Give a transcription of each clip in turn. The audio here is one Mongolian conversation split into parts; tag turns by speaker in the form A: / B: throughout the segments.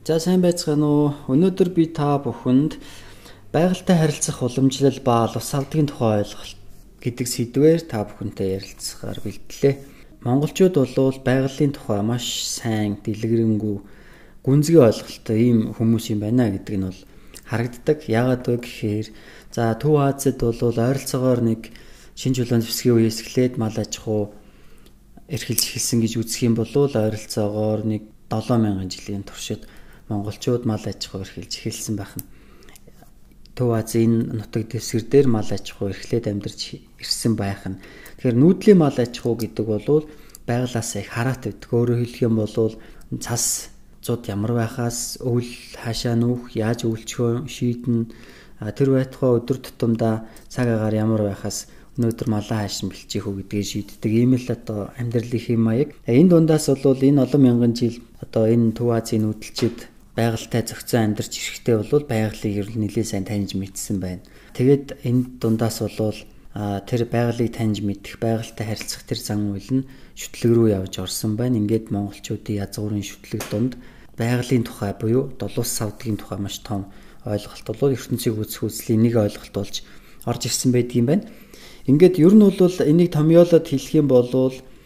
A: За сайн байцгаана уу? Өнөөдөр би та бүхэнд байгальтай харилцах уламжлал ба ус авдгийн тухай ойлголт гэдэг сэдвээр та бүхэнтэй ярилцахаар бэлдлээ. Монголчууд бол байгалийн тухай маш сайн, дэлгэрэнгүй, гүнзгий ойлголттой ийм хүмүүс юм байна гэдэг нь бол харагддаг. Яагаад вэ гэхээр Төв Азид бол ойролцоогоор нэг шинэ чулуун зэвсгийн үеэс эхлээд мал аж ахуй эрхэлж эхэлсэн гэж үзэх юм бол ойролцоогоор нэг 7000 жилийн туршид монголчууд мал аж ахуй эрхэлж эхэлсэн байх нь. Төв Азийн нутаг дэвсгэр дээр мал аж ахуй эрхлээд амьдарч ирсэн байх нь. Тэгэхээр нүүдлийн мал аж ахуй гэдэг бол байгалаас их хараат байдаг. Өөрөөр хэлэх юм бол цас зууд ямар байхаас өвөл хаашаа нүүх, яаж өвөлчгөө шийднэ, тэр байтугай өдөр тутамдаа цаг агаар ямар байхаас өнөөдөр малаа хаашин бэлчих үү гэдгийг шийддэг. Ийм л амьдралын маяг. Энэ дундаас бол энэ олон мянган жил энэ Төв Азийн нүүдэлчид байгальтай зохицон амьдарч ирэхдээ бол байгалыг ер нь нэлээд сайн таньж мэдсэн байна. Тэгээд энэ дундаас бол тэр байгалыг таньж мэдэх, байгальтай харилцах тэр зан үйл нь шүтлэг рүү явж орсон байна. Ингээд монголчуудын язгуурын шүтлэг дунд байгалийн тухай буюу ус савдгийн тухай маш том ойлголт бол ертөнцийг үүсэх үзлийн нэг ойлголт болж орж ирсэн байдаг юм байна. Ингээд ер нь бол энийг томьёолоод хэлэх юм бол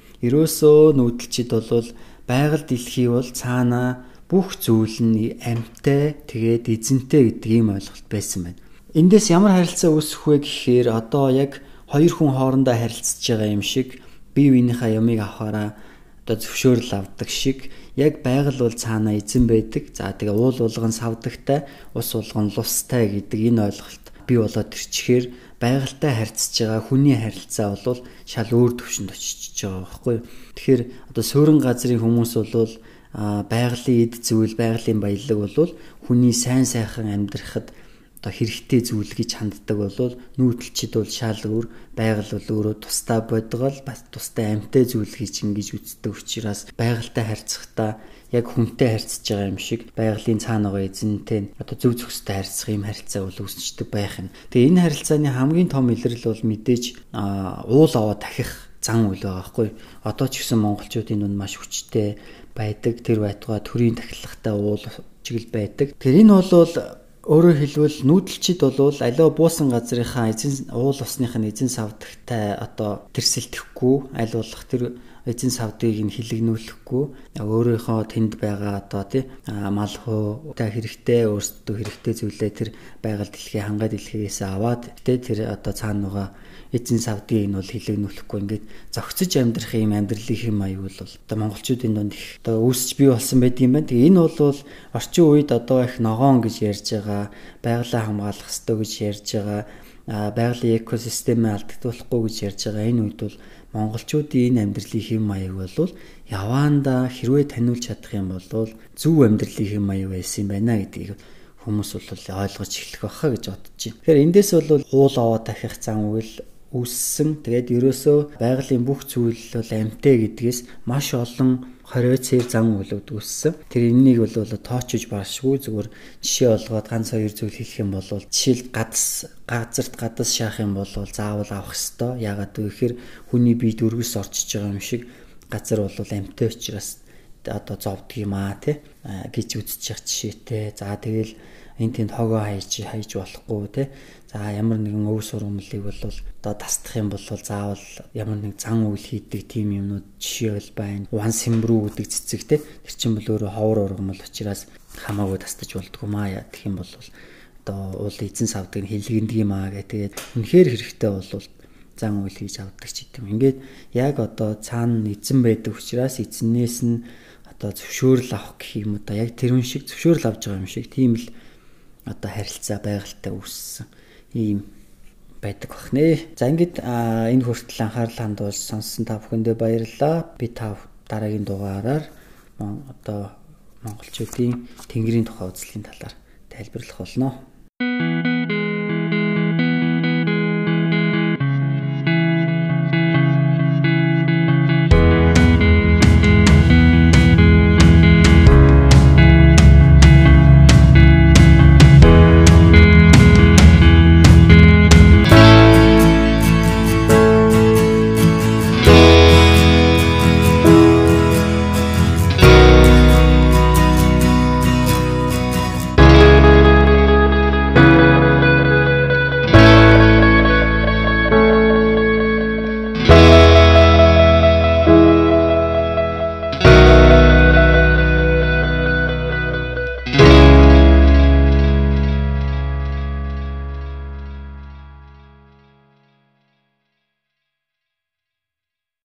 A: ерөөсөө нүүдэлчид бол байгаль дэлхий бол цаанаа бүх зүйл нь амьтай тэгээд эзэнтэй гэдэг ийм ойлголт байсан байна. Эндээс ямар харилцаа үүсэх вэ гэхээр яг хоёр хүн хоорондоо харилцаж байгаа юм шиг бие биенийхээ ямыг авахаараа зөвшөөрөл авдаг шиг яг байгаль бол цаанаа эзэн байдаг. За тэгээ уул болгон савдагтай, ус болгон лустай гэдэг энэ ойлголт бий болоод ирчихээр байгальтай харьцаж байгаа хүний харилцаа бол шал өөр төвшөнд очиж байгаа байхгүй юу. Тэгэхээр суурин газрын хүмүүс бол байгалийн эд зүйл, байгалийн баялаг бол хүний сайн сайхан амьдрахад хэрэгтэй зүйл гэж ханддаг бол нүүдэлчид бол шал өөр, байгаль бол өөрөө тусдаа бодгол, бас тусдаа амьтай зүйл гэж ингэж үздэг учраас байгальтай харьцахдаа яг хүнтэй харьцаж байгаа юм шиг байгалийн цаана байгаа эзэнтэй зөв зөвхөстэй харьцах юм харилцаа бол үүсчдэг байх юм. Тэгээ энэ харилцааны хамгийн том илрэл бол мэдээж уул аваа дахих зан үйл байгаа байхгүй. Одоо ч гэсэн монголчуудын дунд маш хүчтэй байдаг. Тэр байтугай төрийн тахилгатай уул чиглэл байдаг. Тэр энэ бол өөрөөр хэлбэл нүүдэлчид бол аливаа буусан газрынхаа уул усных нь эзэн савдагтай тэрсэлдэхгүй, аль болох тэр эзэн савдгийг нь хилэгнүүлэхгүй, өөрийнхөө тэнд байгаа мал хуутай хэрэгтэй, өөрсдөө хэрэгтэй зүйлээ тэр байгаль дэлхий хангай дэлхийгээс аваад тэр цаана байгаа эзэн савдгийг нь бол хилэгнүүлэхгүй ингээд зохицож амьдрах юм амьдралын маяг бол монголчуудын дунд их үүсч бий болсон байдаг юм байна. Тэгээ энэ бол орчин үед их ногоон гэж ярьж байгаа, байгалаа хамгаалах ёстой гэж ярьж байгаа, байгалийн экосистемээ алдагдуулахгүй гэж ярьж байгаа энэ үед бол монголчуудын энэ амьдралын хэм маяг бол яваандаа хэрвээ таниулж чадах юм бол зөв амьдралын хэм маяг байсан юм байна гэдгийг хүмүүс бол ойлгож эхлэх байхаа гэж бодож байна. Тэгэхээр эндээс бол уул аваа дахих зан үйл үүссэн. Тэгээд ерөөсөө байгалийн бүх зүйл бол амьтай гэдгээс маш олон хориоцэр зан үйлүүд үүссэн. Тэр энийг бол тоочж баашгүй, зүгээр жишээ олгоод ганц хоёр зүйл хэлэх юм бол жишээл газарт гадас шаах юм бол заавал авах ёстой. Яагаад вэ гэхээр хүний бие дөрвөс орчиж байгаа юм шиг газар бол амьтай учраас зовдөг юм гэж үзчих жишээтэй. За тэгэл энэ тэнд хогоо хайж болохгүй За ямар нэгэн өв сургамлыг бол тасдах юм бол заавал ямар нэг зан үйл хийдэг тийм юмнууд жишээ бол байна. Уан сэмбрүү гэдэг цэцэг тэр чинь бол өөрөө ховор ургамал учраас хамаагүй тасдаж болдгоо маа гэх юм бол уул эзэн савдаг нь хилэгэндэг юм гэх тэгээд үнэхээр хэрэгтэй бол зан үйл хийж авдаг ч гэдэм. Ингээд яг цаана эзэн байдаг учраас эзэнээс нь зөвшөөрөл авах гэх юм яг тэрүүн шиг зөвшөөрөл авч байгаа юм шиг тийм л харилцаа байгальтай үүссэн ийм байдаг бахнэ. За ингээд энэ хүртэл анхаарал хандуулж сонссон та бүхэндээ баярлалаа. Би дараагийн дугаараар монголчуудын тэнгэрийн тухай үзлийн талаар тайлбарлах болно.